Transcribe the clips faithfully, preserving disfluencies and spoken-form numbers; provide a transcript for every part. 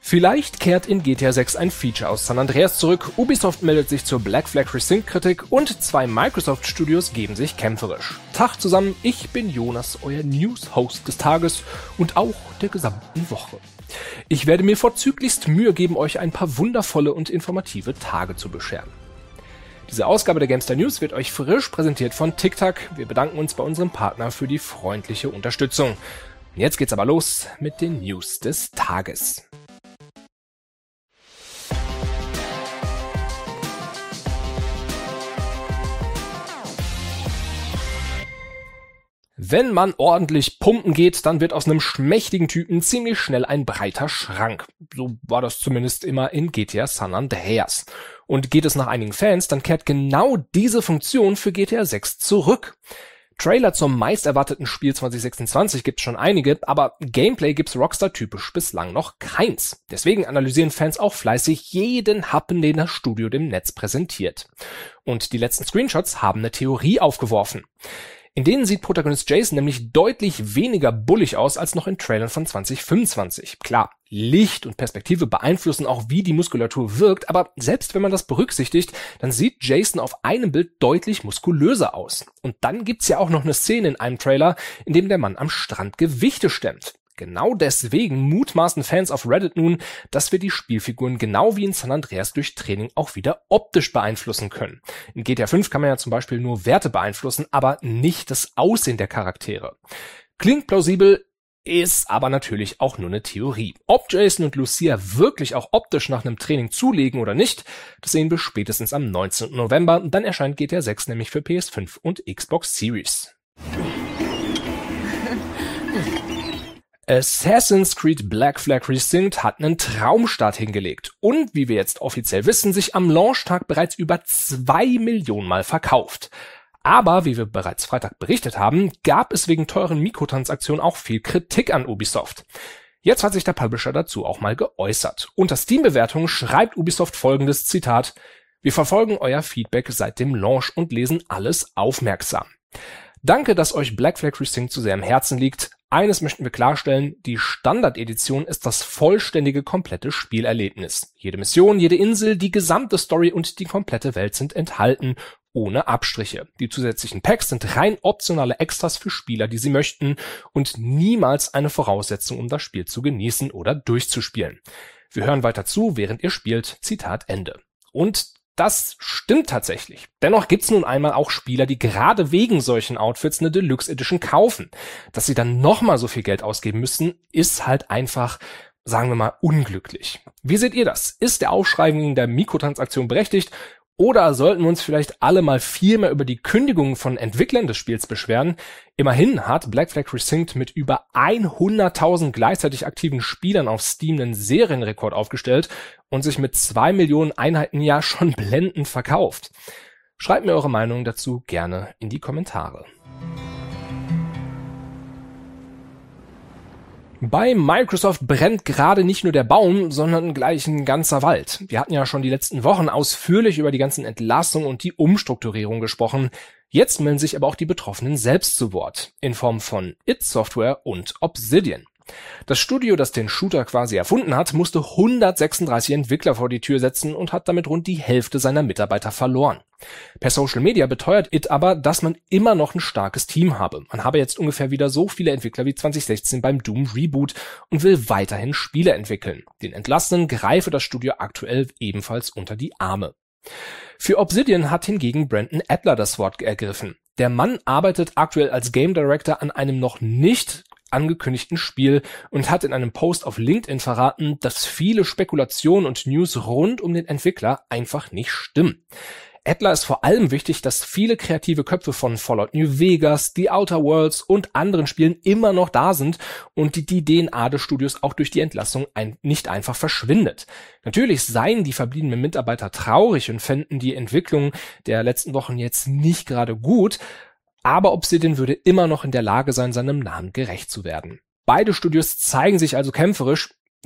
Vielleicht kehrt in G T A sechs ein Feature aus San Andreas zurück, Ubisoft meldet sich zur Black Flag Resynced-Kritik und zwei Microsoft-Studios geben sich kämpferisch. Tag zusammen, ich bin Jonas, euer News-Host des Tages und auch der gesamten Woche. Ich werde mir vorzüglichst Mühe geben, euch ein paar wundervolle und informative Tage zu bescheren. Diese Ausgabe der Gamestar News wird euch frisch präsentiert von TikTok. Wir bedanken uns bei unserem Partner für die freundliche Unterstützung. Und jetzt geht's aber los mit den News des Tages. Wenn man ordentlich pumpen geht, dann wird aus einem schmächtigen Typen ziemlich schnell ein breiter Schrank. So war das zumindest immer in G T A San Andreas. Und geht es nach einigen Fans, dann kehrt genau diese Funktion für G T A sechs zurück. Trailer zum meist erwarteten Spiel zwanzig sechsundzwanzig gibt's schon einige, aber Gameplay gibt's Rockstar typisch bislang noch keins. Deswegen analysieren Fans auch fleißig jeden Happen, den das Studio dem Netz präsentiert. Und die letzten Screenshots haben eine Theorie aufgeworfen. In denen sieht Protagonist Jason nämlich deutlich weniger bullig aus als noch in Trailern von zwanzig fünfundzwanzig. Klar, Licht und Perspektive beeinflussen auch, wie die Muskulatur wirkt, aber selbst wenn man das berücksichtigt, dann sieht Jason auf einem Bild deutlich muskulöser aus. Und dann gibt's ja auch noch eine Szene in einem Trailer, in dem der Mann am Strand Gewichte stemmt. Genau deswegen mutmaßen Fans auf Reddit nun, dass wir die Spielfiguren genau wie in San Andreas durch Training auch wieder optisch beeinflussen können. In G T A fünf kann man ja zum Beispiel nur Werte beeinflussen, aber nicht das Aussehen der Charaktere. Klingt plausibel, ist aber natürlich auch nur eine Theorie. Ob Jason und Lucia wirklich auch optisch nach einem Training zulegen oder nicht, das sehen wir spätestens am neunzehnten November. Dann erscheint G T A sechs nämlich für P S fünf und Xbox Series. Assassin's Creed Black Flag Resynced hat einen Traumstart hingelegt und, wie wir jetzt offiziell wissen, sich am Launchtag bereits über zwei Millionen Mal verkauft. Aber, wie wir bereits Freitag berichtet haben, gab es wegen teuren Mikrotransaktionen auch viel Kritik an Ubisoft. Jetzt hat sich der Publisher dazu auch mal geäußert. Unter Steam-Bewertungen schreibt Ubisoft folgendes Zitat: Wir verfolgen euer Feedback seit dem Launch und lesen alles aufmerksam. Danke, dass euch Black Flag Resynced so sehr am Herzen liegt. Eines möchten wir klarstellen, die Standard-Edition ist das vollständige, komplette Spielerlebnis. Jede Mission, jede Insel, die gesamte Story und die komplette Welt sind enthalten, ohne Abstriche. Die zusätzlichen Packs sind rein optionale Extras für Spieler, die sie möchten, und niemals eine Voraussetzung, um das Spiel zu genießen oder durchzuspielen. Wir hören weiter zu, während ihr spielt. Zitat Ende. Und das stimmt tatsächlich. Dennoch gibt's nun einmal auch Spieler, die gerade wegen solchen Outfits eine Deluxe Edition kaufen. Dass sie dann nochmal so viel Geld ausgeben müssen, ist halt einfach, sagen wir mal, unglücklich. Wie seht ihr das? Ist der Aufschrei wegen der Mikrotransaktion berechtigt? Oder sollten wir uns vielleicht alle mal viel mehr über die Kündigungen von Entwicklern des Spiels beschweren? Immerhin hat Black Flag Resynced mit über hunderttausend gleichzeitig aktiven Spielern auf Steam einen Serienrekord aufgestellt und sich mit zwei Millionen Einheiten ja schon blendend verkauft. Schreibt mir eure Meinung dazu gerne in die Kommentare. Bei Microsoft brennt gerade nicht nur der Baum, sondern gleich ein ganzer Wald. Wir hatten ja schon die letzten Wochen ausführlich über die ganzen Entlassungen und die Umstrukturierung gesprochen. Jetzt melden sich aber auch die Betroffenen selbst zu Wort, in Form von id Software und Obsidian. Das Studio, das den Shooter quasi erfunden hat, musste hundertsechsunddreißig Entwickler vor die Tür setzen und hat damit rund die Hälfte seiner Mitarbeiter verloren. Per Social Media beteuert id aber, dass man immer noch ein starkes Team habe. Man habe jetzt ungefähr wieder so viele Entwickler wie zwanzig sechzehn beim Doom Reboot und will weiterhin Spiele entwickeln. Den Entlassenen greife das Studio aktuell ebenfalls unter die Arme. Für Obsidian hat hingegen Brandon Adler das Wort ergriffen. Der Mann arbeitet aktuell als Game Director an einem noch nicht angekündigten Spiel und hat in einem Post auf LinkedIn verraten, dass viele Spekulationen und News rund um den Entwickler einfach nicht stimmen. Adler ist vor allem wichtig, dass viele kreative Köpfe von Fallout New Vegas, The Outer Worlds und anderen Spielen immer noch da sind und die, die D N A des Studios auch durch die Entlassung ein, nicht einfach verschwindet. Natürlich seien die verbliebenen Mitarbeiter traurig und fänden die Entwicklung der letzten Wochen jetzt nicht gerade gut, aber Obsidian würde immer noch in der Lage sein, seinem Namen gerecht zu werden. Beide Studios zeigen sich also kämpferisch.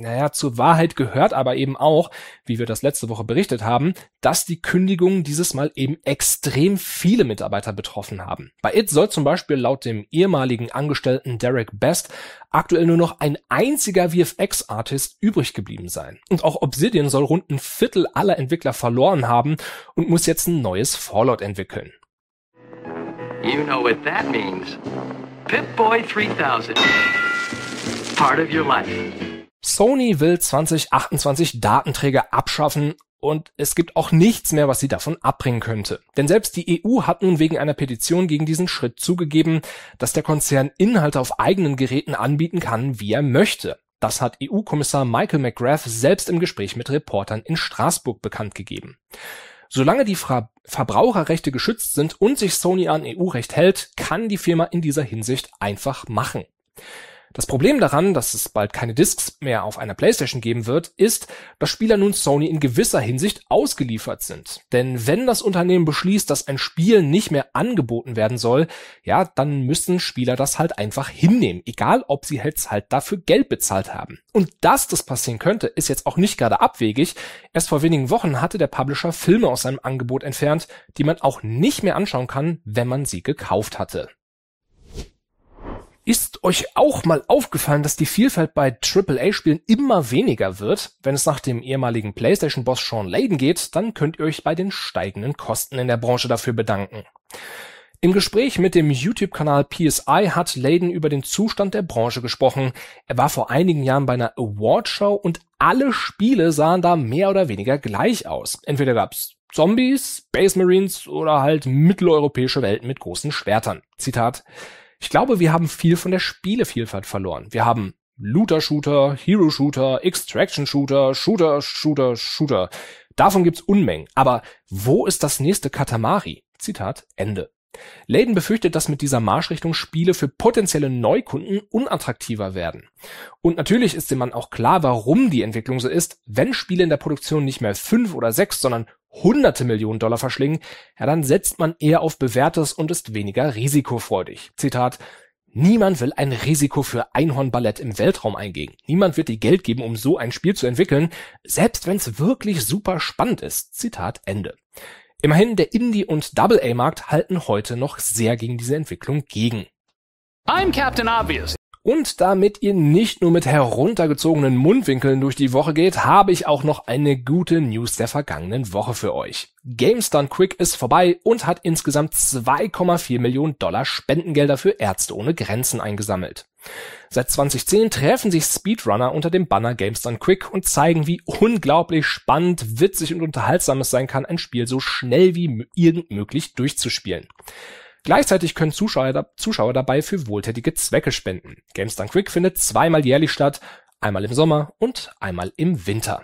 Naja, zur Wahrheit gehört aber eben auch, wie wir das letzte Woche berichtet haben, dass die Kündigungen dieses Mal eben extrem viele Mitarbeiter betroffen haben. Bei It soll zum Beispiel laut dem ehemaligen Angestellten Derek Best aktuell nur noch ein einziger V F X-Artist übrig geblieben sein. Und auch Obsidian soll rund ein Viertel aller Entwickler verloren haben und muss jetzt ein neues Fallout entwickeln. You know what that means. Pip-Boy dreitausend. Part of your life. Sony will zwanzig achtundzwanzig Datenträger abschaffen und es gibt auch nichts mehr, was sie davon abbringen könnte. Denn selbst die E U hat nun wegen einer Petition gegen diesen Schritt zugegeben, dass der Konzern Inhalte auf eigenen Geräten anbieten kann, wie er möchte. Das hat E U-Kommissar Michael McGrath selbst im Gespräch mit Reportern in Straßburg bekannt gegeben. Solange die Fra- Verbraucherrechte geschützt sind und sich Sony an E U-Recht hält, kann die Firma in dieser Hinsicht einfach machen. Das Problem daran, dass es bald keine Discs mehr auf einer PlayStation geben wird, ist, dass Spieler nun Sony in gewisser Hinsicht ausgeliefert sind. Denn wenn das Unternehmen beschließt, dass ein Spiel nicht mehr angeboten werden soll, ja, dann müssen Spieler das halt einfach hinnehmen, egal ob sie jetzt halt dafür Geld bezahlt haben. Und dass das passieren könnte, ist jetzt auch nicht gerade abwegig. Erst vor wenigen Wochen hatte der Publisher Filme aus seinem Angebot entfernt, die man auch nicht mehr anschauen kann, wenn man sie gekauft hatte. Ist euch auch mal aufgefallen, dass die Vielfalt bei Triple A Spielen immer weniger wird? Wenn es nach dem ehemaligen PlayStation-Boss Sean Layden geht, dann könnt ihr euch bei den steigenden Kosten in der Branche dafür bedanken. Im Gespräch mit dem YouTube-Kanal P S I hat Layden über den Zustand der Branche gesprochen. Er war vor einigen Jahren bei einer Awardshow und alle Spiele sahen da mehr oder weniger gleich aus. Entweder gab's Zombies, Space Marines oder halt mitteleuropäische Welten mit großen Schwertern. Zitat: Ich glaube, wir haben viel von der Spielevielfalt verloren. Wir haben Looter-Shooter, Hero-Shooter, Extraction-Shooter, Shooter, Shooter, Shooter. Davon gibt's Unmengen. Aber wo ist das nächste Katamari? Zitat Ende. Layden befürchtet, dass mit dieser Marschrichtung Spiele für potenzielle Neukunden unattraktiver werden. Und natürlich ist dem Mann auch klar, warum die Entwicklung so ist. Wenn Spiele in der Produktion nicht mehr fünf oder sechs, sondern hunderte Millionen Dollar verschlingen, ja, dann setzt man eher auf Bewährtes und ist weniger risikofreudig. Zitat: Niemand will ein Risiko für Einhornballett im Weltraum eingehen. Niemand wird dir Geld geben, um so ein Spiel zu entwickeln, selbst wenn es wirklich super spannend ist. Zitat Ende. Immerhin, der Indie- und Double-A-Markt halten heute noch sehr gegen diese Entwicklung gegen. I'm Captain Obvious. Und damit ihr nicht nur mit heruntergezogenen Mundwinkeln durch die Woche geht, habe ich auch noch eine gute News der vergangenen Woche für euch. Games Done Quick ist vorbei und hat insgesamt zwei Komma vier Millionen Dollar Spendengelder für Ärzte ohne Grenzen eingesammelt. Seit zwanzig zehn treffen sich Speedrunner unter dem Banner Games Done Quick und zeigen, wie unglaublich spannend, witzig und unterhaltsam es sein kann, ein Spiel so schnell wie irgend möglich durchzuspielen. Gleichzeitig können Zuschauer, Zuschauer dabei für wohltätige Zwecke spenden. Games Done Quick findet zweimal jährlich statt, einmal im Sommer und einmal im Winter.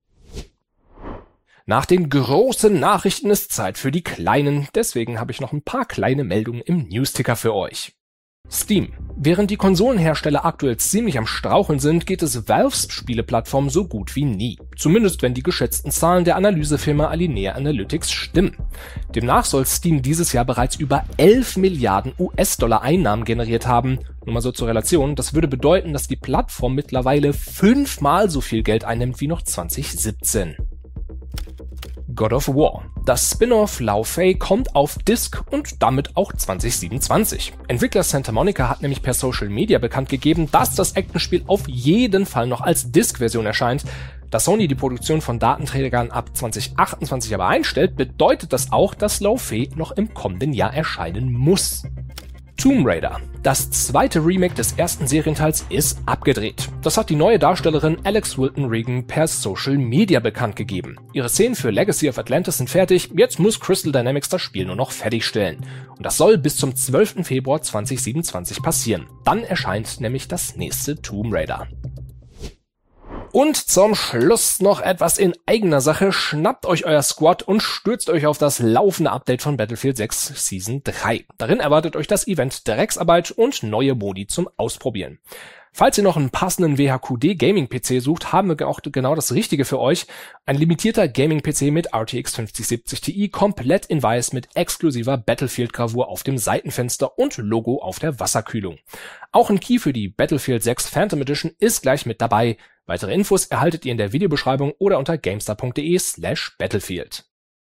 Nach den großen Nachrichten ist Zeit für die kleinen, deswegen habe ich noch ein paar kleine Meldungen im Newsticker für euch. Steam. Während die Konsolenhersteller aktuell ziemlich am Straucheln sind, geht es Valves Spieleplattform so gut wie nie. Zumindest wenn die geschätzten Zahlen der Analysefirma Alinea Analytics stimmen. Demnach soll Steam dieses Jahr bereits über elf Milliarden U S-Dollar Einnahmen generiert haben. Nur mal so zur Relation, das würde bedeuten, dass die Plattform mittlerweile fünfmal so viel Geld einnimmt wie noch zwanzig siebzehn. God of War. Das Spin-off Lao Fei kommt auf Disc und damit auch zwanzig siebenundzwanzig. Entwickler Santa Monica hat nämlich per Social Media bekannt gegeben, dass das Actionspiel auf jeden Fall noch als Disc-Version erscheint. Da Sony die Produktion von Datenträgern ab zwanzig achtundzwanzig aber einstellt, bedeutet das auch, dass Lao Fei noch im kommenden Jahr erscheinen muss. Tomb Raider. Das zweite Remake des ersten Serienteils ist abgedreht. Das hat die neue Darstellerin Alex Wilton Regan per Social Media bekannt gegeben. Ihre Szenen für Legacy of Atlantis sind fertig, jetzt muss Crystal Dynamics das Spiel nur noch fertigstellen. Und das soll bis zum zwölften Februar zwanzig siebenundzwanzig passieren. Dann erscheint nämlich das nächste Tomb Raider. Und zum Schluss noch etwas in eigener Sache. Schnappt euch euer Squad und stürzt euch auf das laufende Update von Battlefield sechs Season drei. Darin erwartet euch das Event Drecksarbeit und neue Modi zum Ausprobieren. Falls ihr noch einen passenden W H Q D Gaming-P C sucht, haben wir auch genau das Richtige für euch. Ein limitierter Gaming-P C mit R T X fünfzig siebzig Ti, komplett in weiß mit exklusiver Battlefield-Gravur auf dem Seitenfenster und Logo auf der Wasserkühlung. Auch ein Key für die Battlefield sechs Phantom Edition ist gleich mit dabei. Weitere Infos erhaltet ihr in der Videobeschreibung oder unter gamestar.de slash battlefield.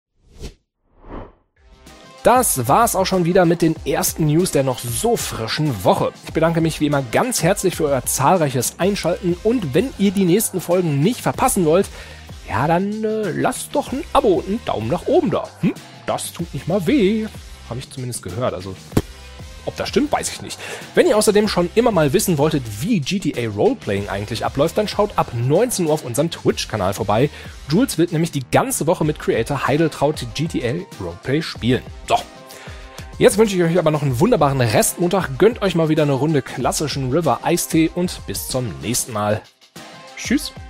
Das war's auch schon wieder mit den ersten News der noch so frischen Woche. Ich bedanke mich wie immer ganz herzlich für euer zahlreiches Einschalten und wenn ihr die nächsten Folgen nicht verpassen wollt, ja dann äh, lasst doch ein Abo und einen Daumen nach oben da. Hm? Das tut nicht mal weh. Habe ich zumindest gehört, also ob das stimmt, weiß ich nicht. Wenn ihr außerdem schon immer mal wissen wolltet, wie G T A Roleplaying eigentlich abläuft, dann schaut ab neunzehn Uhr auf unserem Twitch-Kanal vorbei. Jules wird nämlich die ganze Woche mit Creator Heideltraut G T A Roleplay spielen. So, jetzt wünsche ich euch aber noch einen wunderbaren Restmontag. Gönnt euch mal wieder eine Runde klassischen River Eistee und bis zum nächsten Mal. Tschüss.